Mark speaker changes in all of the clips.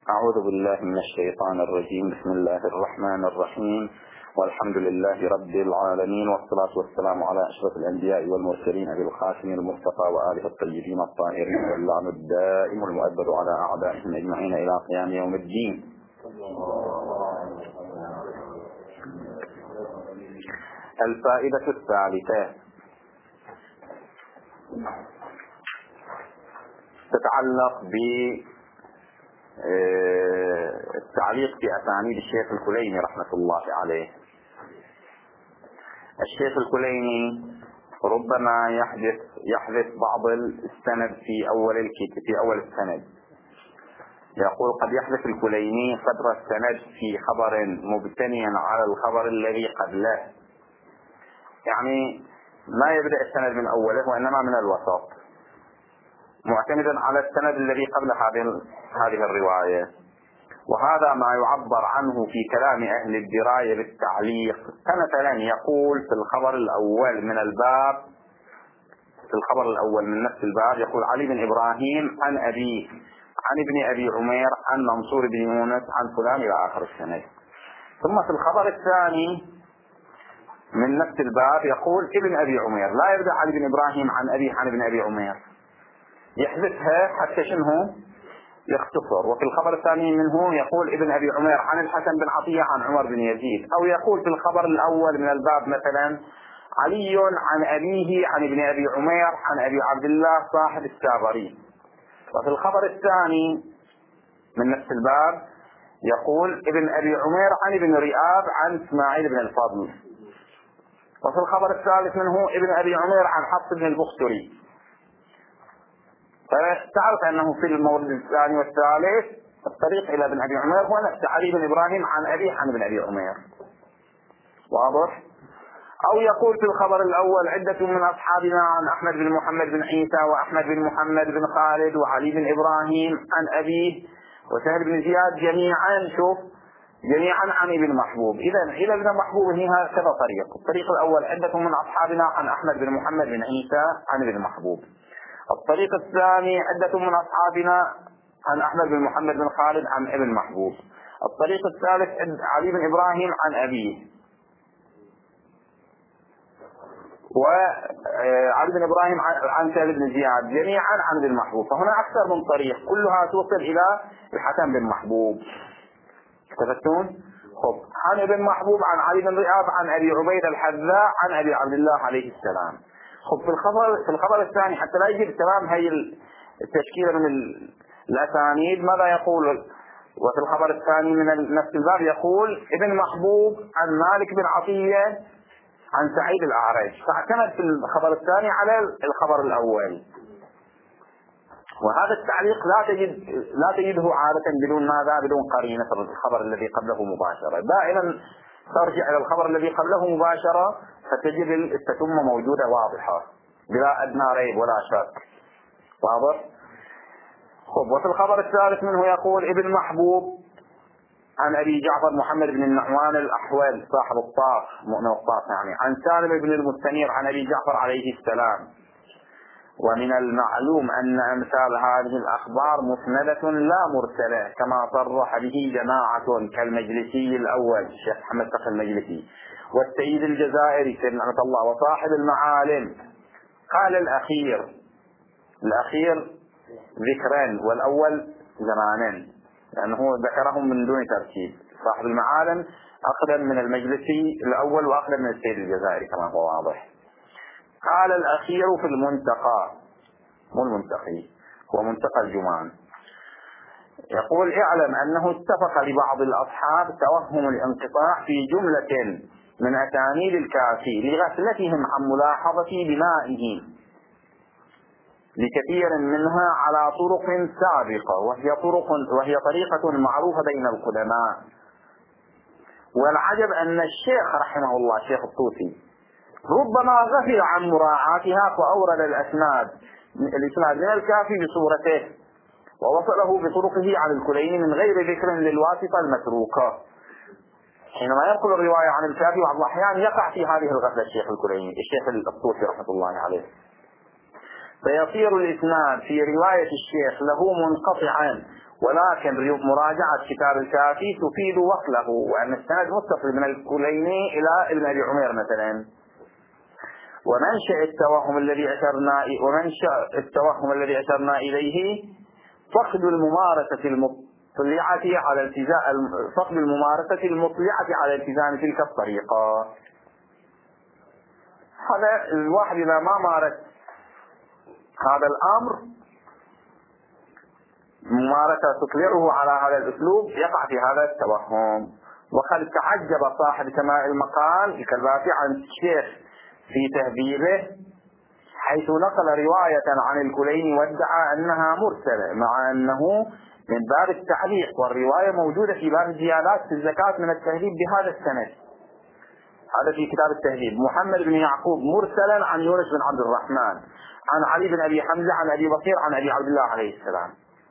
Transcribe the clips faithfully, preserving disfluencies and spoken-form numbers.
Speaker 1: أعوذ بالله من الشيطان الرجيم. بسم الله الرحمن الرحيم، والحمد لله رب العالمين، والصلاة والسلام على أشرف الأنبياء والمرسلين أبي القاسم المصطفى وآله الطيبين الطاهرين، واللعن الدائم المؤبد على أعدائهم أجمعين إلى قيام يوم الدين. الفائدة الثالثة تتعلق بالتعليق في أسانيد الشيخ الكليني رحمة الله عليه. الشيخ الكليني ربما يحدث يحدث بعض السند في أول الكتاب في أول السند. يقول قد يحدث الكليني قدر السند في خبر مبتنيا على الخبر الذي قبله، يعني ما يبدأ السند من أوله وإنما من الوسط، معتمدا على السند الذي قبل هذه هذه الرواية. وهذا ما يعبر عنه في كلام أهل الدراية بالتعليق. فمثلا يقول في الخبر الأول من الباب في الخبر الأول من نفس الباب يقول علي بن إبراهيم عن أبيه عن ابن أبي عمير عن منصور بن يونس عن فلان إلى آخر السند. ثم في الخبر الثاني من نفس الباب يقول ابن أبي عمير، لا يبدأ علي بن إبراهيم عن أبيه عن ابن أبي عمير، يحذفها حتى شنو يختصر. وفي الخبر الثاني منه يقول ابن أبي عمير عن الحسن بن عطية عن عمر بن يزيد. أو يقول في الخبر الأول من الباب مثلا علي عن أبيه عن ابن أبي عمير عن أبي عبد الله صاحب السابري. وفي الخبر الثاني من نفس الباب يقول ابن أبي عمير عن ابن رئاب عن إسماعيل بن الفضل. وفي الخبر الثالث منه ابن أبي عمير عن حفص بن البختري. فتعرف أنه في المورد الثاني والثالث الطريق إلى ابن أبي عمير هو نفس علي بن إبراهيم عن أبيه عن ابن أبي عمير. واضح؟ أو يقول في الخبر الأول عدة من أصحابنا عن أحمد بن محمد بن عيسى وأحمد بن محمد بن خالد وعلي بن إبراهيم عن أبيه وسهل بن زياد جميعا شوف جميعا عن ابن محبوب. إذا إلى ابن محبوب هنا كذا طريق. الطريق الأول عدة من أصحابنا عن أحمد بن محمد بن عيسى عن ابن محبوب. الطريق الثاني عدة من أصحابنا عن أحمد بن محمد بن خالد عن ابن محبوب. الطريق الثالث علي بن إبراهيم عن أبيه وعلي بن إبراهيم عن سهل بن زياد جميعا عن ابن محبوب. فهنا أكثر من طريق كلها توصل إلى الحسن بن محبوب. تفتون؟ خب عن ابن محبوب عن علي بن رئاب عن أبي عبيد الحذاء عن أبي عبد الله عليه السلام. خب في الخبر في الخبر الثاني حتى لا يجي تمام هي التشكيلة من الأسانيد ماذا يقول؟ وفي الخبر الثاني من نفس الباب يقول ابن محبوب عن مالك بن عطية عن سعيد الأعرج. فاعتمد في الخبر الثاني على الخبر الأول. وهذا التعليق لا تجد لا تجده عادة بدون ماذا؟ بدون قرينة في الخبر الذي قبله مباشرة. دائما ترجع إلى الخبر الذي قبله مباشرة فتجد التتمة موجودة واضحة بلا أدنى ريب ولا شك. واضح؟ خب وفي الخبر الثالث منه يقول ابن محبوب عن أبي جعفر محمد بن النعمان الأحول صاحب الطاف مؤمن الطاف يعني عن سالم بن المستنير عن أبي جعفر عليه السلام. ومن المعلوم أن أمثال هذه الأخبار مسندة لا مرسلة كما صرح به جماعة كالمجلسي الأول الشيخ محمد تقي المجلسي والسيد الجزائري سيد نعمة الله وصاحب المعالم. قال الأخير الأخير ذكران والأول زمانا لأنه ذكرهم من دون ترتيب. صاحب المعالم أقدم من المجلسي الأول وأقدم من السيد الجزائري كما هو واضح. قال الأخير في المنتقى مو المنتقي هو منتقى الجمان يقول اعلم أنه اتفق لبعض الأصحاب توهم الانقطاع في جملة من أسانيد الكافي لغفلتهم عن ملاحظة بنائه لكثير منها على طرق سابقة وهي طرق وهي طريقة معروفة بين القدماء. والعجب أن الشيخ رحمه الله الشيخ الطوسي ربما غفل عن مراعاتها فأورد الأسناد الإسناد من الكافي بصورته ووصله بطرقه عن الكليني من غير ذكر للواسطة المتروكة. حينما ينقل الرواية عن الكافي بعض الأحيان يقع في هذه الغفلة الشيخ الكليني الشيخ الطوسي رحمة الله عليه، فيصير الإسناد في رواية الشيخ له منقطعا ولكن مراجعة كتاب الكافي تفيد وصله، وأن السند متصل من الكليني إلى ابن أبي عمير مثلا. ومنشأ التوهم الذي أشرنا ومنشأ التوهم الذي أشرنا إليه فقد الممارسة المطلعة على التزام فقد الممارسة المطلعة على التزام تلك الطريقة. هذا الواحد إذا ما مارس هذا الأمر ممارسة تطلعه على هذا الأسلوب يقع في هذا التوهم. وقد تعجب صاحب سماع المقال الكرباسي عن الشيخ في تهذيبه حيث نقل رواية عن الكليني وادعى أنها مرسلة، مع أنه من باب التعليق، والرواية موجودة في باب الزيادات في الزكاة من التهذيب بهذا السند. هذا في كتاب التهذيب. محمد بن يعقوب مرسلا عن يونس بن عبد الرحمن عن علي بن أبي حمزة عن أبي بصير عن أبي عبد الله عليه السلام.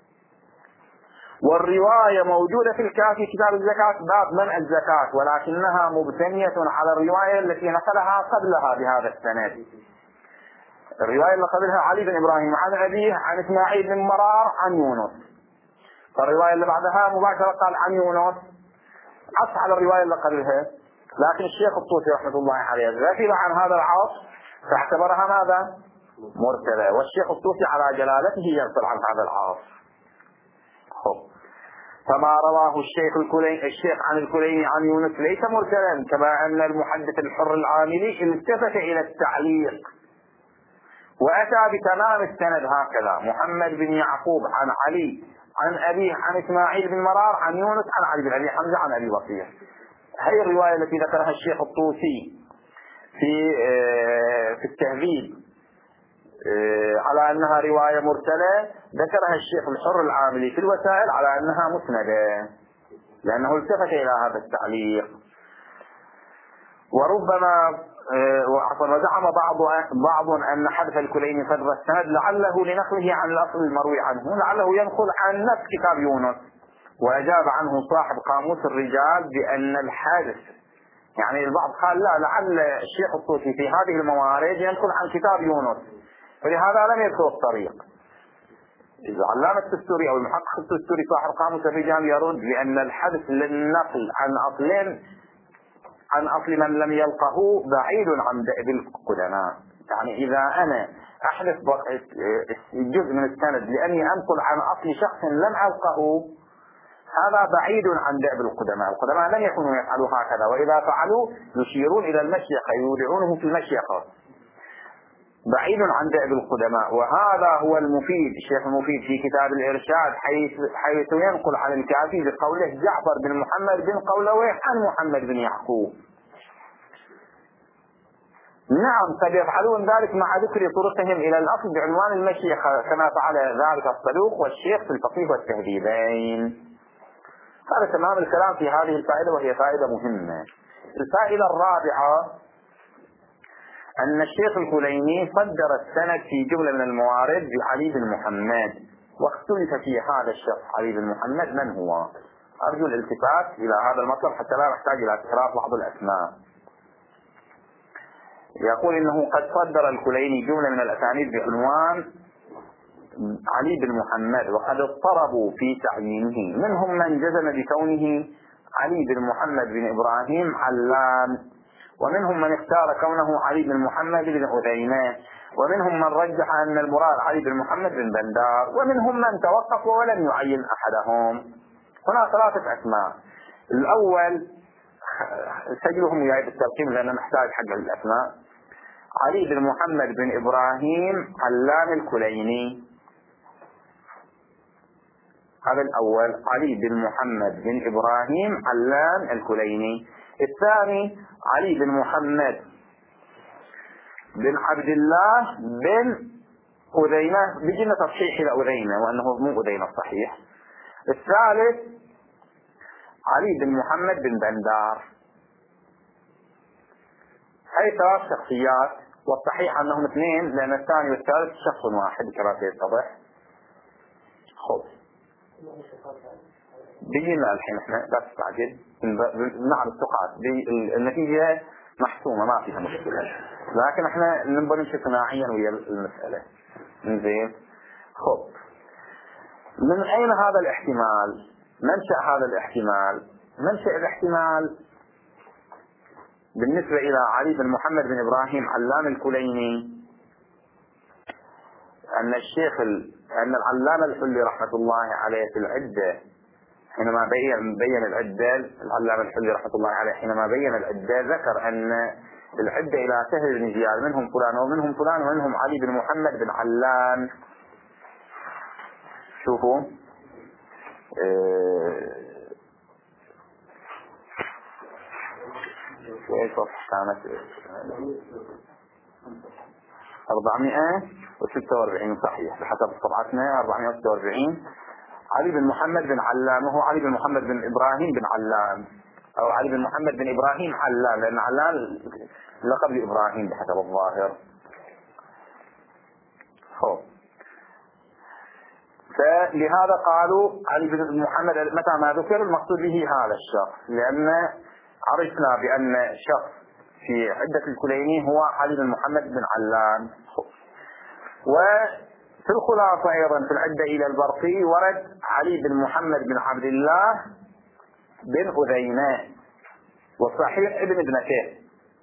Speaker 1: والرواية موجودة في الكافي كتاب الزكاة باب منع الزكاة، ولكنها مبتنية على الرواية التي نقلها قبلها بهذا السند. الرواية اللي قبلها علي بن إبراهيم عن أبيه عن إسماعيل بن مرار عن يونس، فالرواية اللي بعدها مباشرة قال عن يونس عطف على الرواية اللي قبلها. لكن الشيخ الطوسي رحمة الله عليه غفل عن هذا العطف فاعتبرها ماذا؟ مرسلة، والشيخ الطوسي على جلالته يغفل عن هذا العطف. فما رواه الشيخ الكليني الشيخ عن الكليني عن يونس ليس مرسلا، كما أن المحدث الحر العاملي التفت إلى التعليق وأتى بتمام السند هكذا: محمد بن يعقوب عن علي عن أبيه عن إسماعيل بن مرار عن يونس عن علي بن أبي حمزة عن أبي بصير. هي الرواية التي ذكرها الشيخ الطوسي في في التهذيب على أنها رواية مرسلة، ذكرها الشيخ الحر العاملي في الوسائل على أنها مسندة، لأنه التفت إلى هذا التعليق. وربما وزعم بعض بعض أن حذف الكليني صدر السند لعله لنقله عن الأصل المروي عنه، لعله ينقل عن نفس كتاب يونس. وأجاب عنه صاحب قاموس الرجال بأن الحذف، يعني البعض قال لا، لعل الشيخ الطوسي في هذه الموارد ينقل عن كتاب يونس، ولهذا لم يذكر الطريق. العلامة التستوري أو المحقق التستوري صاحب قاموس الرجال يرد بأن الحذف للنقل عن أصل عن أصل من لم يلقه بعيد عن دأب القدماء. يعني إذا أنا أحذف جزء من السند لأني أنقل عن أصل شخص لم ألقه، هذا بعيد عن دأب القدماء. القدماء لم يكونوا يفعلوا هكذا، وإذا فعلوا يشيرون إلى المشيخة، يودعونه في المشيخة، بعيد عن دأب القدماء. وهذا هو المفيد، الشيخ المفيد في كتاب الإرشاد حيث, حيث ينقل عن الكافي بقوله جعفر بن محمد بن قولويه عن محمد بن يعقوب. نعم قد يفعلون ذلك مع ذكر طرقهم إلى الأصل بعنوان المشيخة، كما فعل ذلك الصدوق والشيخ في الفقيه والتهذيبين. هذا تمام الكلام في هذه الفائدة، وهي فائدة مهمة. الفائدة الرابعة أن الشيخ الكليني صدر السند في جملة من الموارد بعلي بن محمد، واختلف في هذا الشخص علي بن محمد من هو. أرجو الالتفات إلى هذا المطلب حتى لا نحتاج إلى تكرار بعض الأسماء. يقول إنه قد صدر الكليني جملة من الأسانيد بعنوان علي بن محمد، وقد اضطربوا في تعيينه. منهم من جزم بكونه علي بن محمد بن إبراهيم علام، ومنهم من اختار كونه علي بن محمد بن أذينة، ومنهم من رجح أن المراد علي بن محمد بن بندار، ومنهم من توقف ولم يعين أحدهم. هنا ثلاثة أسماء. الأول سجلهم وياي بالترقيم لأننا نحتاج حق الأسماء: علي بن محمد بن إبراهيم علام الكليني، هذا الأول، علي بن محمد بن إبراهيم علام الكليني. الثاني علي بن محمد بن عبد الله بن أذينة، بجنة تصحيح إلى أذينة وأنه مو أذينة الصحيح. الثالث علي بن محمد بن بندار. هاي ثلاث شخصيات، والصحيح أنهم اثنين لأن الثاني والثالث شخص واحد كما سيتضح. خب بيجينا الحين احنا لا تستعجل، نعم الثقات النتيجة محسومة ما فيها مشكلة، لكن احنا نبغى نمشي صناعيا ويا المسألة. زين. خب من أين هذا الاحتمال؟ منشأ هذا الاحتمال؟ منشأ الاحتمال بالنسبة إلى علي بن محمد بن إبراهيم علام الكليني أن الشيخ ال... أن العلامة الحلي رحمة الله عليه في العدة حينما بين بين العدة العلامة الحلي رحمة الله عليه حينما بين العدة ذكر أن العدة إلى سهل بن زياد منهم فلان ومنهم فلان ومنهم علي بن محمد بن علام. شوفوا ايه صفحة كانت أربعمائة وستة وأربعين صحيح بحسب صفحتنا أربعمائة وستة وأربعين. علي بن محمد بن علام وهو علي بن محمد بن إبراهيم بن علام أو علي بن محمد بن إبراهيم علام لأن علام لقب لإبراهيم بحسب الظاهر. خب فلهذا قالوا علي بن محمد متى ما ذكر المقصود به هذا الشخص لأن عرفنا بأن شخص في عدة الكليني هو علي بن محمد بن علام. وفي الخلاصة أيضا في العدة إلى البرقي ورد علي بن محمد بن عبد الله بن أذينة والصحيح ابن ابنته.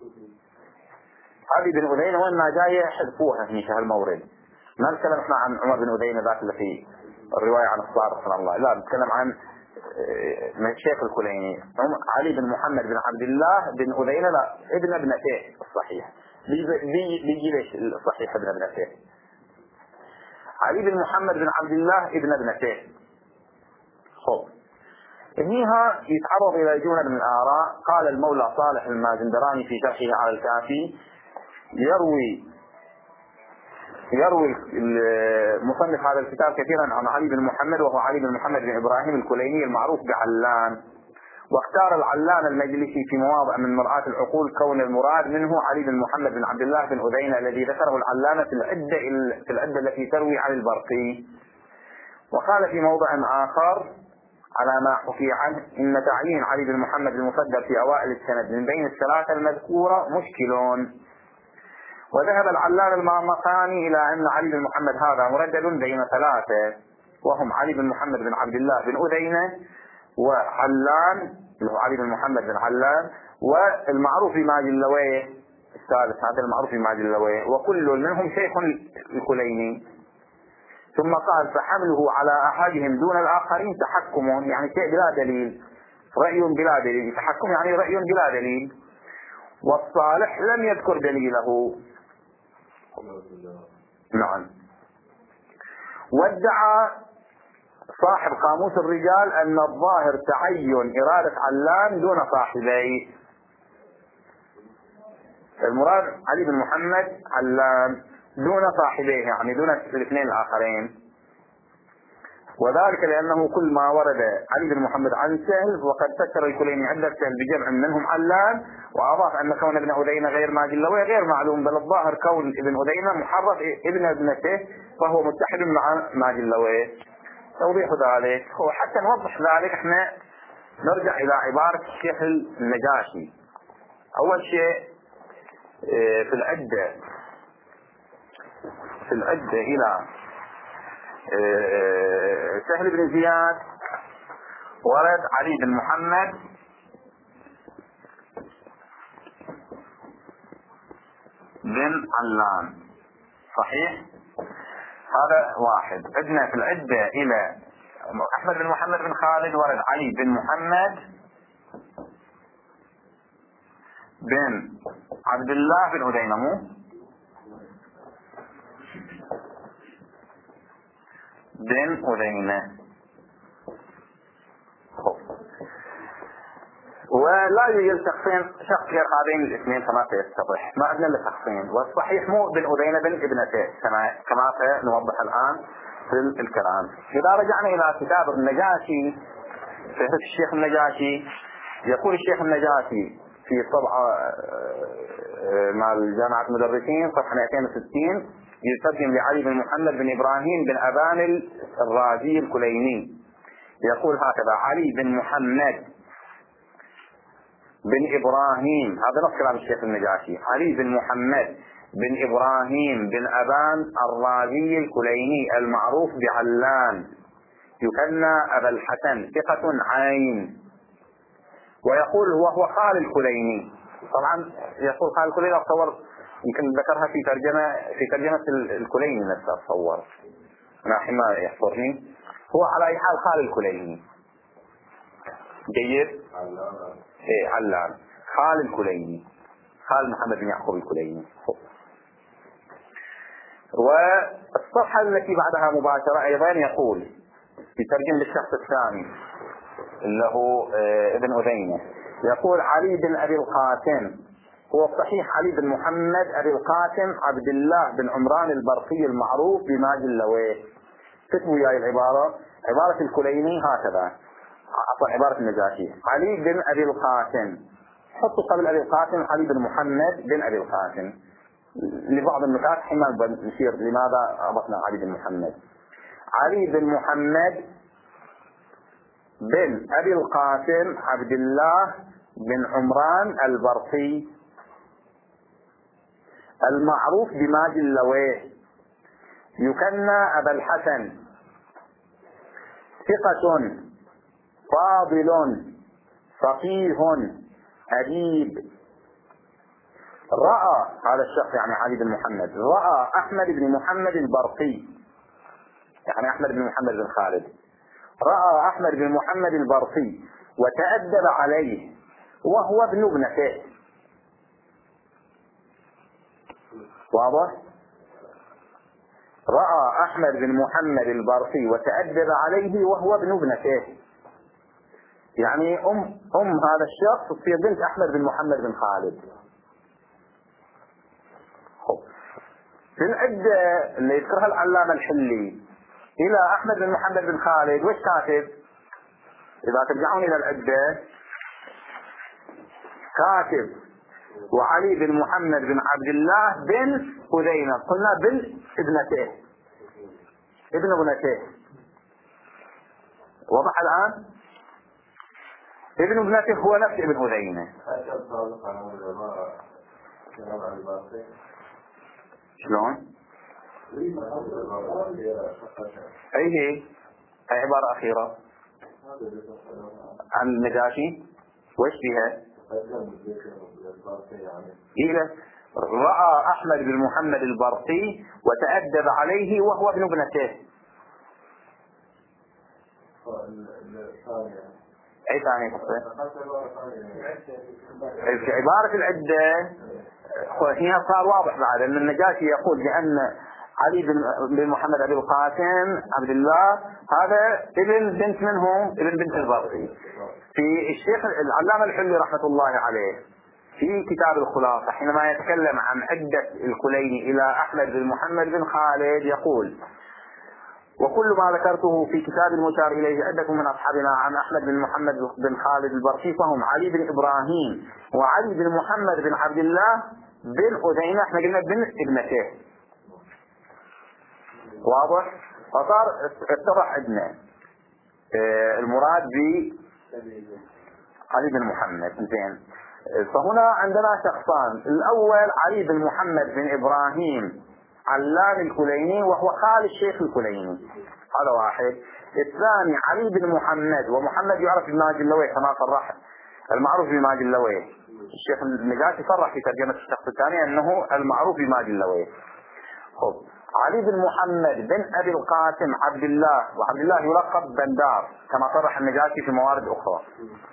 Speaker 1: علي بن أذينة وإنما جاية حذفوها في هالمورد. ما نتكلم احنا عن عمر بن أذينة ذاك اللي في الرواية عن الصادق رحمه الله، لا نتكلم عن شيخ الكليني علي بن محمد بن عبد الله بن أذينة لا ابن ابنته الصحيح. بيجي ليش الصحيح ابن ابنته؟ علي بن محمد بن عبد الله ابن ابنته. خب هنا يتعرض إلى جملة من الآراء. قال المولى صالح المازندراني في شرحه على الكافي يروي يروي المصنف هذا الكتاب كثيرا عن علي بن محمد وهو علي بن محمد بن إبراهيم الكليني المعروف بعلان، واختار العلان المجلسي في مواضع من مرآة العقول كون المراد منه علي بن محمد بن عبد الله بن أذينة الذي ذكره العلامة في العدة في العدة التي تروي عن البرقي. وقال في موضع آخر على ما حكي عنه إن تعيين علي بن محمد المفضل في أوائل السند من بين الثلاثة المذكورة مشكل. وذهب العلان المامقاني إلى أن علي بن محمد هذا مردد بين ثلاثة وهم علي بن محمد بن عبد الله بن أذينة وعلان اللي هو علي بن محمد بن علان والمعروف بماجد اللويه الثالث هذا المعروف بماجد اللويه وكل منهم شيخ الكليني. ثم قال فحمله على أحدهم دون الآخرين تحكم يعني شيء بلا دليل، رأي بلا دليل، تحكم يعني رأي بلا دليل. والصالح لم يذكر دليله. نعم. وادعى صاحب قاموس الرجال أن الظاهر تعين إرادة علان دون صاحبيه. المراد علي بن محمد علان دون صاحبيه يعني دون الاثنين الآخرين، وذلك لأنه كل ما ورد علي بن محمد عن سهل وقد فسر الكليني عدة سهل بجمع منهم علان، وأضاف أن كون ابن أذينة غير ماجد اللويه غير معلوم، بل الظاهر كون ابن أذينة محرف ابن ابنته وهو متحد مع ماجد اللويه. توضيح ذلك وحتى نوضح ذلك احنا نرجع إلى عبارة الشيخ النجاشي. أول شيء في العدة في العدة إلى سهل بن زياد ورد علي بن محمد بن علان صحيح. هذا واحد. عندنا في العدة إلى أحمد بن محمد بن خالد ورد علي بن محمد بن عبد الله بن أذينة مو بن أذينة. ولا يوجد شخصين شخص غير هذين الاثنين كما سيتضح، ما عندنا الا شخصين، والصحيح مو بن أذينة بن ابنته كما كما سنوضح الآن في الكلام. إذا رجعنا إلى كتاب النجاشي فهرس الشيخ النجاشي يقول الشيخ النجاشي في طبعة مع جامعة المدرسين صفحة مئتين وستين يترجم لعلي بن محمد بن إبراهيم بن أبان الرازي الكليني يقول هكذا: علي بن محمد بن إبراهيم، هذا نص كلام الشيخ النجاشي، علي بن محمد بن إبراهيم بن أبان الرازي الكليني المعروف بعلان، يكنى أبا الحسن ثقة عين. ويقول هو هو خال الكليني. طبعا يقول خال الكليني، أتصور يمكن ذكرها في ترجمة في ترجمة الكليني نفسه، أتصور أنا حما يحضرني. هو على أي حال خال الكليني. جيد. إيه علان خال الكليني، خال محمد بن يعقوب الكليني. والصفحة التي بعدها مباشرة أيضا يقول في ترجمة للشخص الثاني اللي هو ابن أذينة، يقول علي بن أبي القاسم. هو الصحيح علي بن محمد أبي القاسم عبد الله بن عمران البرقي المعروف بماجد اللويه. كتبوا ياي العبارة، عبارة الكليني هكذا، عفوا عبارة النجاشي علي بن أبي القاسم، حطوا قبل أبي القاسم علي بن محمد بن أبي القاسم لبعض النكات حين نشير لماذا ربطنا علي بن محمد. علي بن محمد بن أبي القاسم عبد الله بن عمران البرقي المعروف بماجد اللويه، يكنى أبا الحسن، ثقة فاضل فقيه أديب. رأى هذا الشخص يعني علي بن محمد، رأى أحمد بن محمد البرقي، يعني أحمد بن محمد بن خالد، رأى أحمد بن محمد البرقي وتأدب عليه وهو ابن ابنته. واضح؟ رأى أحمد بن محمد البرقي وتأدب عليه وهو ابن ابنته، يعني أم أم هذا الشخص تصير بنت أحمد بن محمد بن خالد. في العدة اللي يذكرها العلامة الحلي إلى أحمد بن محمد بن خالد وش كاتب؟ إذا ترجعون إلى العدة كاتب وعلي بن محمد بن عبد الله بن أذينة، قلنا بن ابنته ابن ابنته. وضح الآن؟ ابن ابنته هو نفس ابن أذينة. شلون؟ أي هي عبارة أخيرة عن النجاشي وش فيها؟ إيه رأى أحمد بن محمد البرقي وتأدب عليه وهو ابن ابنته. أي ثانية في عبارة العدة هي صار واضح بعد أن النجاشي يقول بأن علي بن محمد أبي القاسم عبد الله هذا ابن بنت منهم ابن بنت البرقي. في الشيخ العلامة الحلي رحمة الله عليه في كتاب الخلاصة حينما يتكلم عن عدة الكليني إلى أحمد بن محمد بن خالد يقول: وكل ما ذكرته في كتاب المشار إليه عدة من أصحابنا عن أحمد بن محمد بن خالد البرقي فهم علي بن إبراهيم وعلي بن محمد بن عبد الله بن أذينة، احنا قلنا بن ابنته. واضح؟ فصار اتضح عندنا المراد ب علي بن محمد. زين، فهنا عندنا شخصان، الأول علي بن محمد بن إبراهيم علان الكليني وهو خال الشيخ الكليني، هذا واحد. الثاني علي بن محمد، ومحمد يعرف بماجد اللويه كما صرح المعروف بماجد اللويه. الشيخ النجاشي صرح في ترجمة الشخص الثاني أنه المعروف بماجد اللويه. خب، علي بن محمد بن أبي القاسم عبد الله، وعبد الله يلقب بندار كما صرح النجاشي في موارد أخرى،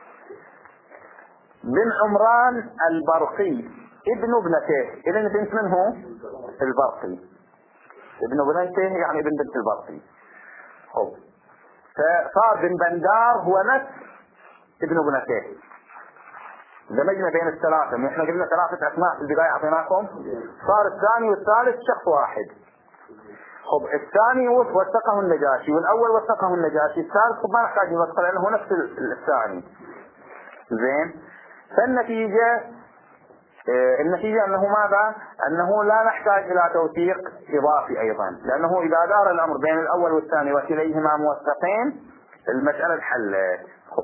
Speaker 1: بن عمران البرقي ابن ابنته، ابن بنت منه البرقي، ابن ابنته يعني ابن بنت البرقي. خب، فصار بن بندار هو نفس ابن ابنته، دمجنا بين الثلاثة، احنا قلنا ثلاثة اسماء في البداية اعطيناكم، صار الثاني والثالث شخص واحد. خب، الثاني وثقه النجاشي والاول وثقه النجاشي، الثالث ما نحتاج نوثقه لانه هو نفس الثاني. زين، فالنتيجة النتيجة أنه ماذا؟ أنه لا نحتاج إلى توثيق إضافي أيضا، لأنه إذا دار الأمر بين الأول والثاني وكليهما موثقين المسألة الحل.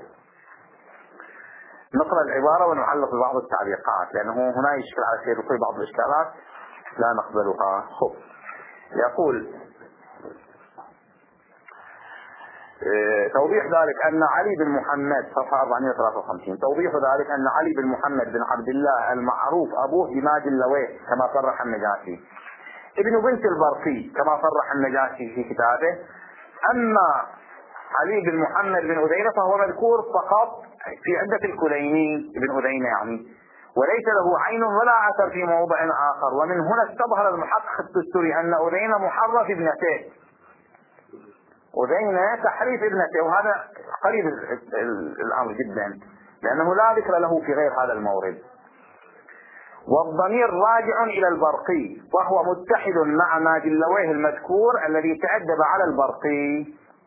Speaker 1: نقرأ العبارة ونعلق ببعض التعليقات لأنه هنا يشكل على الشيء في بعض الإشكالات لا نقبلها. خب، يقول: توضيح ذلك أن علي بن محمد صفحة أربعمائة وثلاثة وخمسين توضيح ذلك أن علي بن محمد بن عبد الله المعروف أبوه بماجد اللويه كما صرح النجاشي ابن بنت البرقي كما صرح النجاشي في كتابه. أما علي بن محمد بن أذينة فهو مذكور فقط في عدة الكليني بن أذينة يعني، وليس له عين ولا أثر في موضع آخر. ومن هنا استظهر المحقق التستري أن أذينة محرف ابنته، أذينة تحريف ابنته، وهذا قريب الأمر جدا لأنه لا ذكر له في غير هذا المورد. والضمير راجع إلى البرقي وهو متحد مع ماجد اللويه المذكور الذي تأدب على البرقي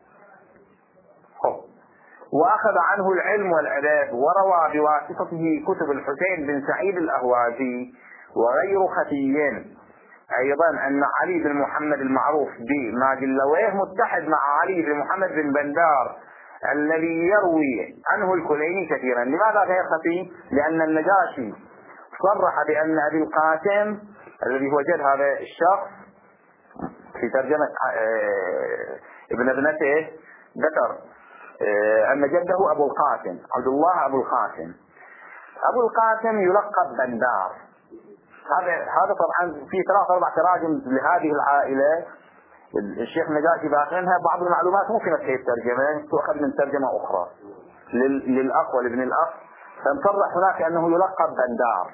Speaker 1: وأخذ عنه العلم والأداب، وروى بواسطته كتب الحسين بن سعيد الأهوازي وغير خفي أيضا أن علي بن محمد المعروف بماجد اللويه متحد مع علي بن محمد بن بندار الذي يروي عنه الكليني كثيرا. لماذا غير خفي؟ لأن النجاشي صرح بأن أبي القاسم الذي هو جد هذا الشخص في ترجمة ابن ابنته ذكر أن جده أبو القاسم عبد الله أبو القاسم. أبو القاسم يلقب بندار. هذا هذا طبعا في ثلاث أربع تراجم لهذه العائلة الشيخ نجاشي باقينها، بعض المعلومات مو في نفس الترجمة تؤخذ من ترجمة أخرى للأخ ولابن الأخ، فنصرح هناك أنه يلقب بندار.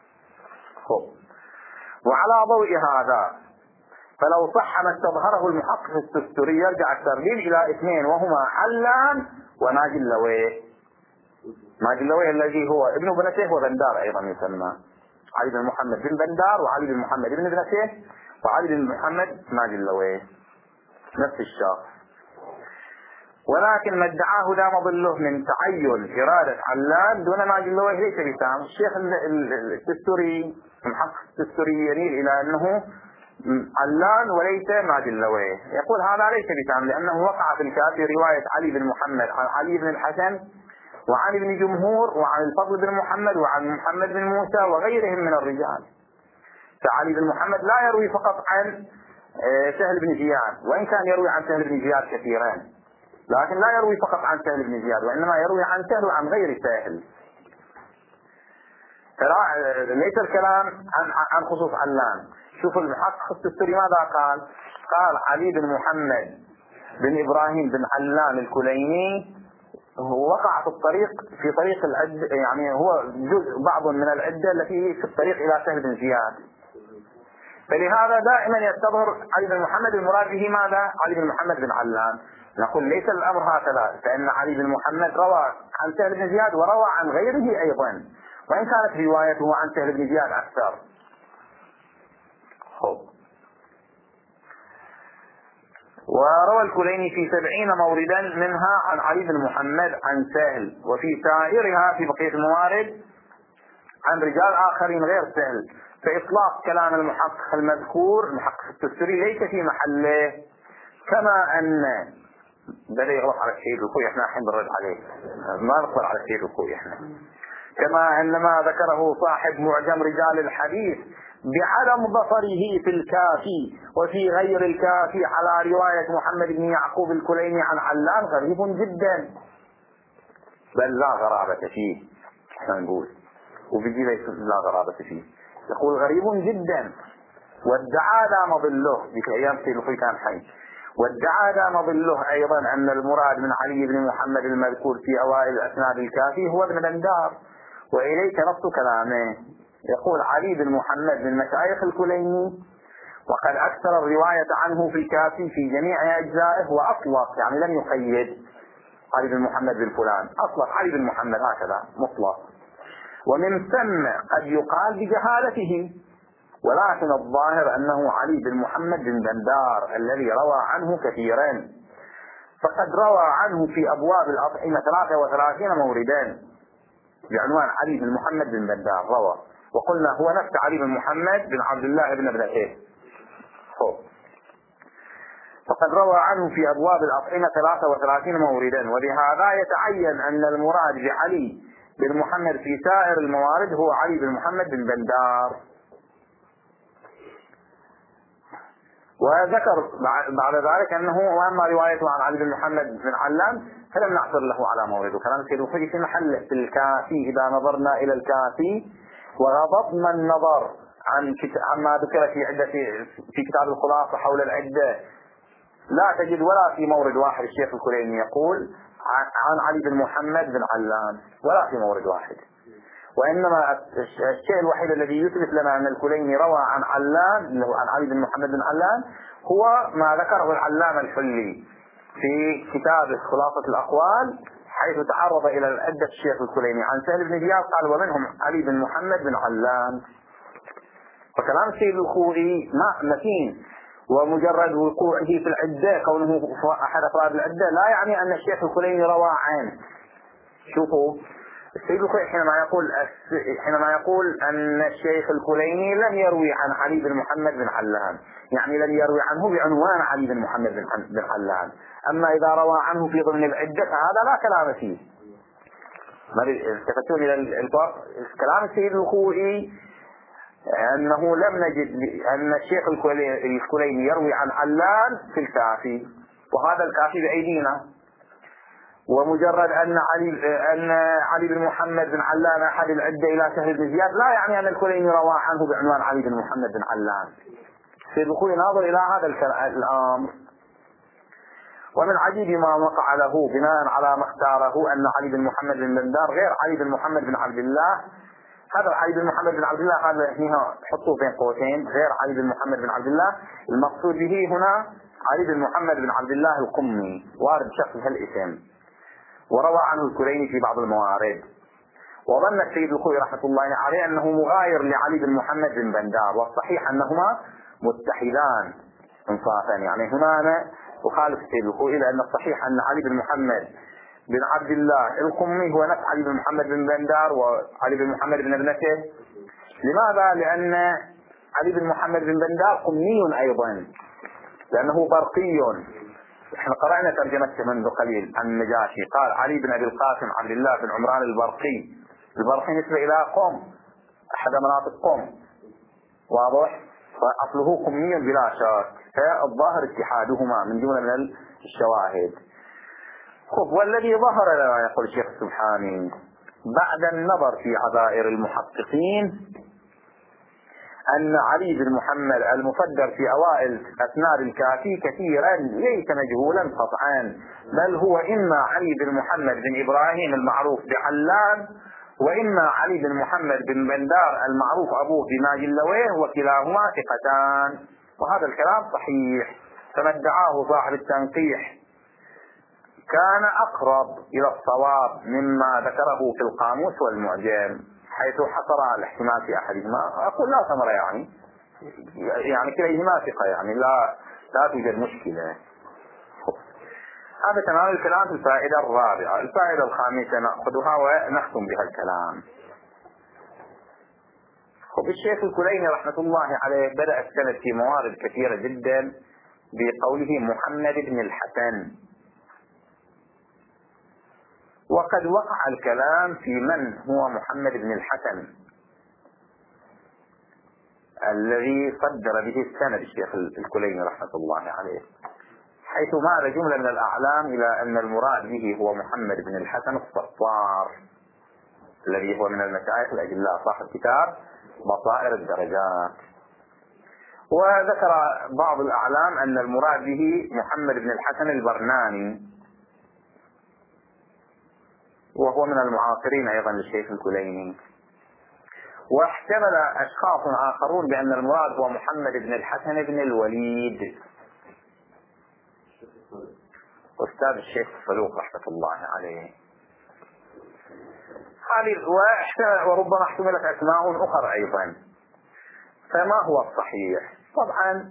Speaker 1: وعلى ضوء هذا فلو صح ما استظهره المحقق التستري يرجع الترليل إلى اثنين وهما علان وماجد اللويه. ماجد اللويه الذي هو ابن ابنته وبندار أيضا يسمى علي بن محمد بن بندار وعلي بن محمد بن ابنته وعلي بن محمد ماجد اللويه نفس الشخص. ولكن ما ادعاه دام ظله من تعين إرادة علان دون ماجد اللويه ليس بتام. الشيخ التستري المحقق التستري يميل إلى أنه علان وليس ماجد اللويه، يقول هذا ليس بتام لأنه وقع في الكافي رواية علي بن محمد عن علي بن الحسن وعن ابن جمهور وعن الفضل بن محمد وعن محمد بن موسى وغيرهم من الرجال. فعلي بن محمد لا يروي فقط عن سهل بن زياد، وإن كان يروي عن سهل بن زياد كثيرا، لكن لا يروي فقط عن سهل بن زياد وإنما يروي عن سهل وعن غير سهل. ليس الكلام عن عن خصوص علان. شوف المحقق التستري ماذا قال؟ قال علي بن محمد بن إبراهيم بن علان الكليني هو وقع في الطريق في طريق العدة، يعني هو جزء بعض من العدة التي في الطريق إلى سهل بن زياد. فلهذا دائما يستظهر علي بن محمد المراد به ماذا؟ علي بن محمد بن علان. نقول ليس الأمر هكذا، فإن علي بن محمد روى عن سهل بن زياد وروى عن غيره أيضا، وإن كانت روايته عن سهل بن زياد أكثر. وروى الكليني في سبعين موردا منها عن علي بن محمد عن سهل، وفي سائرها في بقية الموارد عن رجال آخرين غير سهل. فإطلاق كلام المحقق المذكور المحقق التستري ليس في محله، كما أن بدأ يغلط على الشيء الكوي احنا الحين بنرد عليه ما نقبل على الشيء الكوي احنا. كما أن ما ذكره صاحب معجم رجال الحديث بعدم بصره في الكافي وفي غير الكافي على رواية محمد بن يعقوب الكليني عن علان غريب جدا، بل لا غرابة فيه. احنا نقول وبيجي ليس لا غرابة فيه، يقول غريب جدا. وادعى دام ظله ذيك ايام سيد الخوي كان حي، وادعى دام ظله ايضا ان المراد من علي بن محمد المذكور في اوائل اسناد الكافي هو ابن بندار. واليك نص كلامه، يقول علي بن محمد من مشايخ الكليني وقد اكثر الرواية عنه في الكافي في جميع اجزائه، واطلق يعني لم يقيد علي بن محمد بن فلان، اطلق علي بن محمد هكذا مطلق. ومن ثم قد يقال بجهالته، ولكن الظاهر أنه علي بن محمد بن بندار الذي روى عنه كثيرا، فقد روى عنه في أبواب الأطعمة ثلاثة وثلاثين موردا بعنوان علي بن محمد بن بندار روى، وقلنا هو نفس علي بن محمد بن عبد الله بن ابنته. فقد روى عنه في أبواب الأطعمة ثلاثة وثلاثين موردا، وبهذا يتعين أن المراد بعلي بن محمد في سائر الموارد هو علي بن محمد بن بندار. وذكر بعد ذلك أنه وأما روايته عن علي بن محمد بن علان فلم نعثر له على مورد. وكلام السيد الخوئي في محله في الكافي إذا نظرنا إلى الكافي وغضضنا النظر عن عما ذكر في عدة في كتاب الخلاصة حول العدة لا تجد ولا في مورد واحد الشيخ الكليني يقول عن علي بن محمد بن علان، ولا في مورد واحد. وإنما الشيء الوحيد الذي يثبت لنا أن الكليني روى عن علان اللي هو عن علي بن محمد بن علان هو ما ذكره العلامة الحلي في كتاب خلاصة الأقوال، حيث تعرض إلى عدة الشيخ الكليني عن سهل بن زياد قال ومنهم علي بن محمد بن علان. فكلام السيد الخوئي ما متين، ومجرد وقوعه في العدة كونه أحد أفراد العدة لا يعني أن الشيخ الكليني روى عنه. شوفوا السيد الخوئي حينما يقول حينما يقول أن الشيخ الكليني لم يروي عن علي بن محمد بن علان، يعني لم يروي عنه بعنوان علي بن محمد بن علان. أما إذا روى عنه في ضمن العدة فهذا لا كلام فيه. التفتون إلى الفرق كلام السيد الخوئي أنه لم نجد أن الشيخ الكليني يروي عن علان في الكافي، وهذا الكافي بأيدينا. ومجرد أن علي أن علي بن محمد بن علان أحد العدة إلى سهل بن زياد لا يعني أن الكليني روى عنه بعنوان علي بن محمد بن علان. السيد الخوئي ناظر إلى هذا الأمر. ومن عجيب ما وقع له بناء على ما اختاره أن علي بن محمد بن بندار غير علي بن محمد بن عبد الله. هذا علي بن محمد بن عبد الله هذا هنا حطوه بين قوسين غير علي بن محمد بن عبد الله، المقصود به هنا علي بن محمد بن عبد الله القمي وارد شخص هالاسم، وروى عنه الكليني في بعض الموارد. وظن السيد الخوئي رحمة الله عليه أنه مغاير لعلي بن محمد بن بندار، والصحيح أنهما متحدان انصافا. يعني هنا أنا أخالف السيد الخوئي لأن الصحيح أن علي بن محمد بن عبد الله القمي هو نفس علي بن محمد بن بندار وعلي بن محمد بن ابنته. لماذا؟ لأن علي بن محمد بن بندار قمي أيضا لأنه برقي. احنا قرأنا ترجمته منذ قليل عن النجاشي قال علي بن أبي القاسم عبد الله بن عمران البرقي. البرقي نسبة إلى قم أحد مناطق قم، واضح؟ فأصله قمي بلا شك، فالظاهر اتحادهما من دون من الشواهد. خب والذي ظهر لنا يقول الشيخ السبحاني بعد النظر في عبائر المحققين أن علي بن محمد المفدر في أوائل أسناد الكافي كثيرا ليس مجهولا قطعا، بل هو إما علي بن محمد بن إبراهيم المعروف بعلان، وإما علي بن محمد بن بندار المعروف أبوه بماجلويه، وكلاهما ثقتان. وهذا الكلام صحيح، فما ادعاه صاحب التنقيح كان أقرب إلى الصواب مما ذكره في القاموس والمعجم، حيث حصر الاحتمال في أحدهما. أقول لا ثمر يعني يعني كليهما ثقة، يعني لا لا توجد مشكلة. هذا تمام الكلام في الفائدة الرابعة. الفائدة الخامسة نأخذها ونختم بها الكلام. الشيخ الكليني رحمة الله عليه بدأ السند في موارد كثيرة جدا بقوله محمد بن الحسن، وقد وقع الكلام في من هو محمد بن الحسن الذي صدر به السند الشيخ الكليني رحمة الله عليه، حيث مال جملة من الأعلام إلى أن المراد به هو محمد بن الحسن الصفار الذي هو من المشايخ الأجلاء صاحب كتاب بصائر الدرجات. وذكر بعض الأعلام أن المراد به محمد بن الحسن البرناني، وهو من المعاصرين أيضا للشيخ الكليني. واحتمل أشخاص آخرون بأن المراد هو محمد بن الحسن بن الوليد أستاذ الشيخ الفلوق رحمة الله عليه. هذه وربما احتملت أسماء أخرى أيضا. فما هو الصحيح؟ طبعا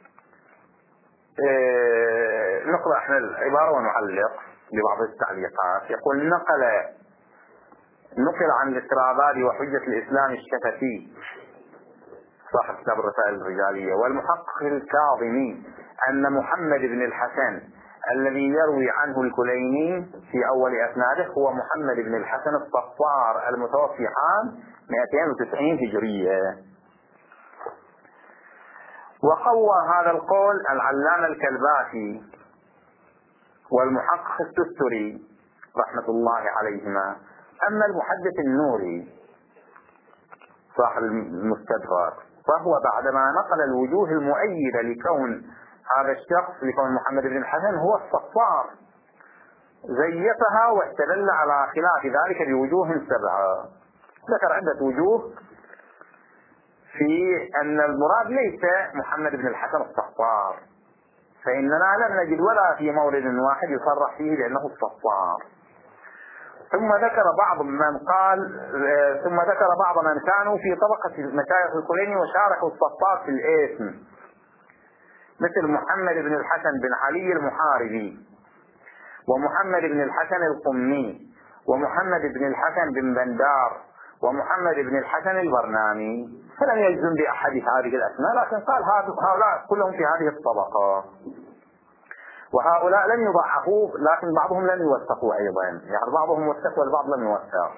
Speaker 1: اه نقرأ احنا العبارة ونعلق ببعض التعليقات. يقول نقل نقل عن الاسترابادي وحجة الإسلام الشفتي صاحب كتاب الرسائل الرجالية والمحقق الكاظمي أن محمد بن الحسن الذي يروي عنه الكليني في أول أسناده هو محمد بن الحسن الصفار المتوفي عام مئتين وتسعين هجرية. وقوى هذا القول العلامة الكلباشي والمحقق التستري رحمة الله عليهما. أما المحدث النوري صاحب المستدرك فهو بعدما نقل الوجوه المؤيدة لكون هذا الشخص لكون محمد بن الحسن هو الصفار زيفها واستدل على خلاف ذلك بوجوه سبعة. ذكر عدة وجوه في أن المراد ليس محمد بن الحسن الصفار، فإننا لم نجد ولا في مورد واحد يصرح فيه بأنه الصفار. ثم ذكر بعض من قال ثم ذكر بعض من كانوا في طبقة مشايخ الكليني وشاركوا الصفار في الاسم، مثل محمد بن الحسن بن علي المحاربي، ومحمد بن الحسن القمي، ومحمد بن الحسن بن بندار، ومحمد بن الحسن البرنامي. فلم يجزم بأحد هذه الأسماء، لكن قال هؤلاء كلهم في هذه الطبقة، وهؤلاء لم يضعفوا لكن بعضهم لم يوثقوا أيضا، يعني بعضهم وثق والبعض لم يوثق.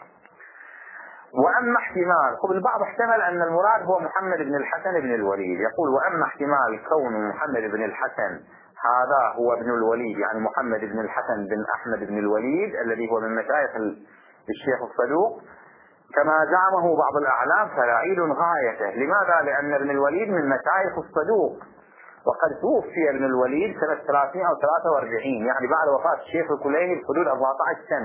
Speaker 1: وأما احتمال قبل البعض احتمل أن المراد هو محمد بن الحسن بن الوليد، يقول وأما احتمال كون محمد بن الحسن هذا هو ابن الوليد، يعني محمد بن الحسن بن أحمد بن الوليد الذي هو من مشايخ الشيخ الصدوق كما زعمه بعض الأعلام، فبعيد غايته. لماذا؟ لأن ابن الوليد من مشايخ الصدوق، وقد توفي ابن الوليد سنة ثلاثمائة وثلاثة وأربعين، يعني بعد وفاة الشيخ الكليني بحدود أربعة عشر سنة،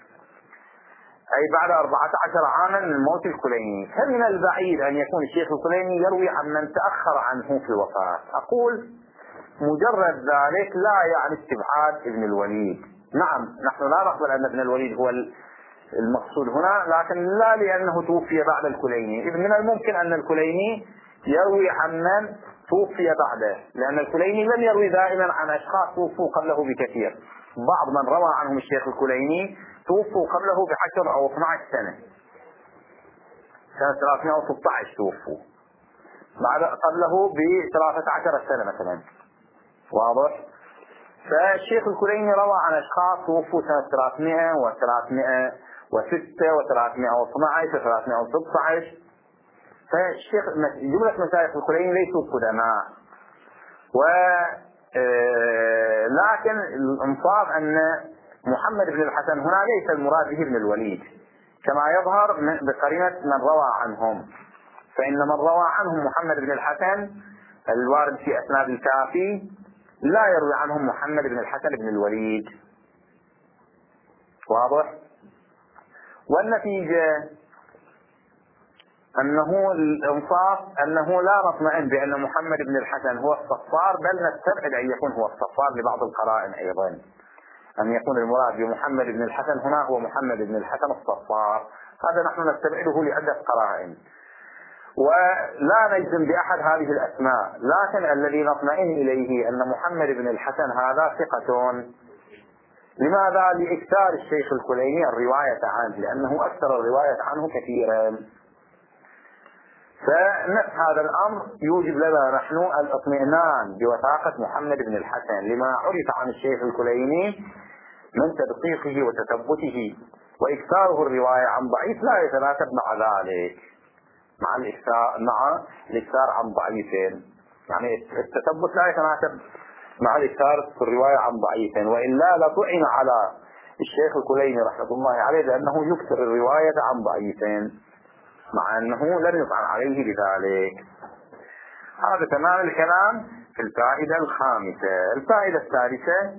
Speaker 1: أي بعد أربعة عشر عاما من موت الكليني. فمن البعيد أن يكون الشيخ الكليني يروي عن من تأخر عنه في الوفاة. أقول مجرد ذلك لا يعني استبعاد ابن الوليد. نعم نحن لا نقبل أن ابن الوليد هو المقصود هنا، لكن لا لأنه توفي بعد الكليني، إذ من الممكن أن الكليني يروي عن من توفي بعده، لأن الكليني لم يروي دائما عن أشخاص توفوا قبله بكثير. بعض من روى عنهم الشيخ الكليني توفوا قبله بعشر أو اثني عشر سنة، سنة ثلاثمائة وستة عشر توفوا، بعد قبله بثلاثة عشر سنة مثلا، واضح؟ فالشيخ الكليني روى عن أشخاص توفوا سنة ثلاثمائة وثلاثمائة وستة وثلاثمائة واثني عشر وثلاثمائة وستة عشر. فالشيخ جملة مشايخ الكليني ليسوا قدماء، و لكن الانصاف أن محمد بن الحسن هنا ليس المراد به ابن الوليد كما يظهر بقرينة من روى عنهم، فإن من روى عنهم محمد بن الحسن الوارد في أسناد الكافي لا يروي عنهم محمد بن الحسن بن الوليد، واضح؟ والنتيجة أنه الإنصاف أنه لا نطمئن بأن محمد بن الحسن هو الصفار، بل نستبعد أن يكون هو الصفار لبعض القرائن أيضا، أن يكون المراد بمحمد بن الحسن هنا هو محمد بن الحسن الصفار، هذا نحن نستبعده لعدة قرائن، ولا نجزم بأحد هذه الأسماء. لكن الذي نطمئن إليه أن محمد بن الحسن هذا ثقة. لماذا؟ لإكثار الشيخ الكليني الرواية عنه، لأنه أكثر الرواية عنه كثيرا. فنفس هذا الأمر يوجب لنا نحن الاطمئنان بوثاقة محمد بن الحسن لما عرف عن الشيخ الكليني من تدقيقه وتثبته، وإكثاره الرواية عن ضعيف لا يتناسب مع ذلك، مع الإكثار مع الإكثار عن ضعيفين، يعني التثبت لا يتناسب مع الإكثار في الرواية عن ضعيفين، وإلا لطعن على الشيخ الكليني رحمة الله عليه لأنه يكثر الرواية عن ضعيفين مع أنه لم يطعن عليه بذلك. هذا تمام الكلام في الفائدة الخامسة. الفائدة السادسة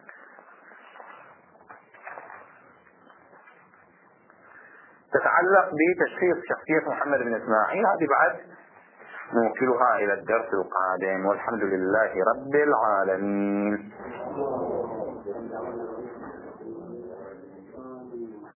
Speaker 1: تتعلق بتشخيص شخصية محمد بن إسماعيل، هذه بعد نوكلها إلى الدرس القادم، والحمد لله رب العالمين.